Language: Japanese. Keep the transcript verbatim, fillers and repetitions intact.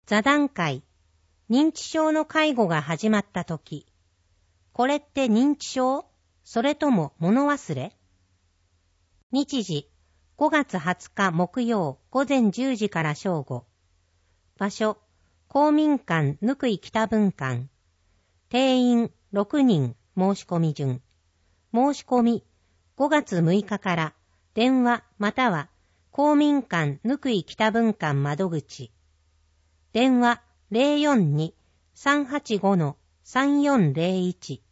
座談会、認知症の介護が始まったとき、これって認知症？それとも物忘れ？日時、ごがつはつか木曜午前じゅうじから正午。場所、公民館ぬくい北分館。定員ろくにん申し込み順。申し込み、ごがつむいかから電話または公民館ぬくい北分館窓口。電話 ゼロよんに さんはちご さんよんゼロいち